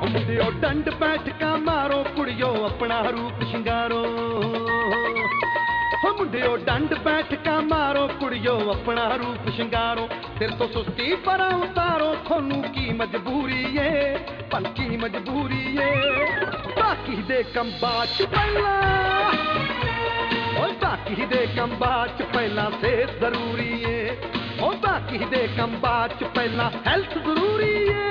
मुंडियो डंड बैठका मारो कुड़ियो अपना रूप शिंगारो। मुंडियो डंड बैठका मारो कुड़ियो अपना रूप शिंगारो। तेरे तो सुस्ती पर उतारो थोनू की मजबूरी है पल की मजबूरी है। बाकी दे कम बात पहला बाकी दे कम बात पहला से जरूरी है। बाकी दे कम बात पहला हेल्थ जरूरी है।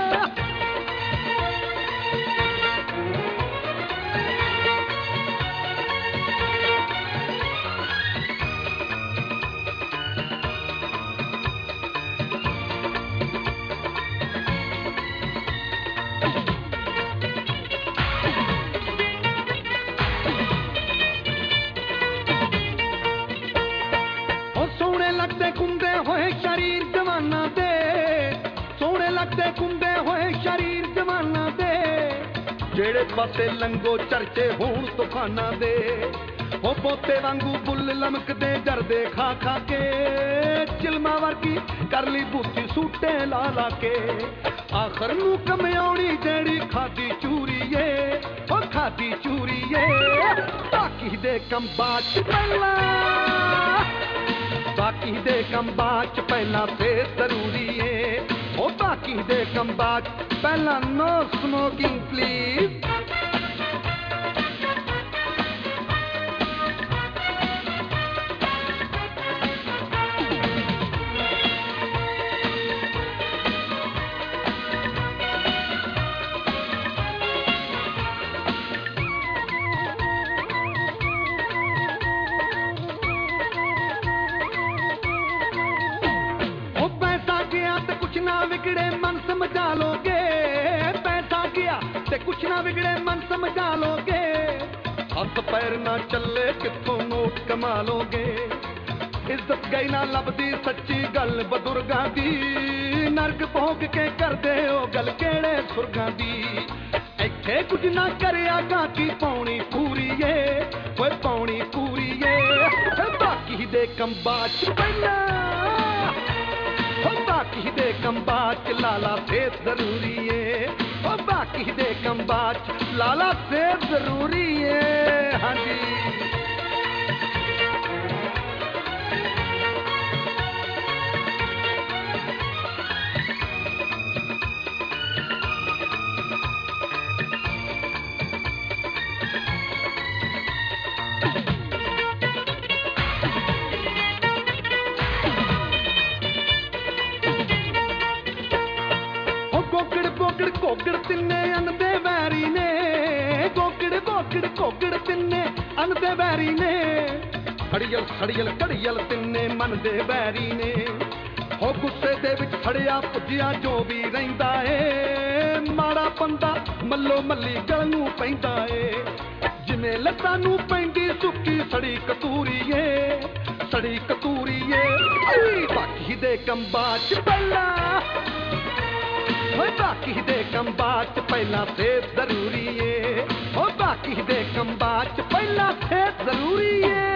लगते कुंदे होए शरीर जवाना दे, सोने लगते कुंदे होए शरीर जवाना दे। जेड़े पासे लंगो चर्चे होण तूफाना दे। ओ पोते वांगू बुल लमकदे डरदे खा खा के। चिलमा वर्गी कर ली बूथी सूटे ला ला के। आखर नू कमयाउणी जेड़ी खादी चूरी है ओ खादी चूरी है। बाकी दे कम बात पहला बाकी दे कम बात पहला से जरूरी है। ओ बाकी दे कम बात पहला नो स्मोकिंग प्लीज। बिगड़े मन समझा लोगे पैसा गया ते कुछ ना बिगड़े मन समझा लोगे। हाथ पैर ना चले कित्थों नोट कमा लोगे। इज्जत गई ना लभदी सच्ची गल बजुर्गां दी। नरक भोग के करदे ओ गल केड़े सुरगां दी। इत्थे कुछ ना करया गाकी पौनी पूरी है ओए पौनी पूरी है। बाकी दे कम बात पहला बाकी दे कम बात लाला से जरूरी है। बाकी दे कम बात लाला से जरूरी है। हाँ जी गोगड़ तिन्ने अनदे वैरी ने। गोगड़ गोगड़ गोगड़ तिन्ने अनदे वैरी ने। खड़ियल खड़ियल घड़ियल तिन्ने मन दे वैरी ने। हो गुस्से दे विच खड़िया पुजिया जो भी रहिंदा है। माड़ा बंदा मल्लो मल्ली गल नूं पैंदा है। जिवें लत्तां नूं पैंदी सुक्की सड़ी कतूरी है सड़ी कतूरी है। बाकी दे कम बात पहला बाकी दे कम बात पहला से जरूरी है। ओ बाकी दे कम बात पहला से जरूरी है।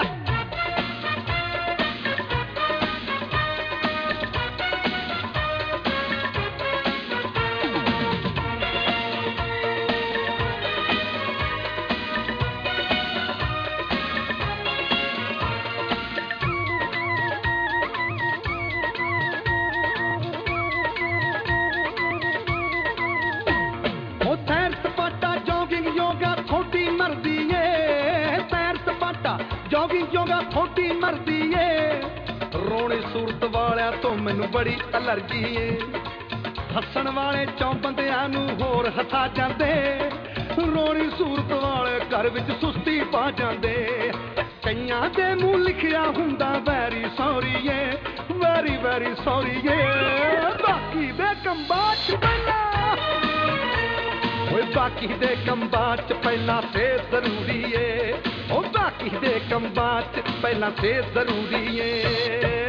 जॉगिंग योगा थोड़ी मर्दी है। रोनी सूरत वालिया तो मैनू बड़ी अलर्जी है। हसन वाले चौ बंदियां नू होर हसा जांदे। रोनी सूरत वाले घर विच सुस्ती पा जांदे। कईयां दे मूंह लिखिया हुंदा वैरी सॉरी है वैरी वैरी सॉरी है। बाकी दे कम बात पहला बाकी दे कम बात पहला से जरूरी है। बाकी दे कम बात पहला से जरूरी है।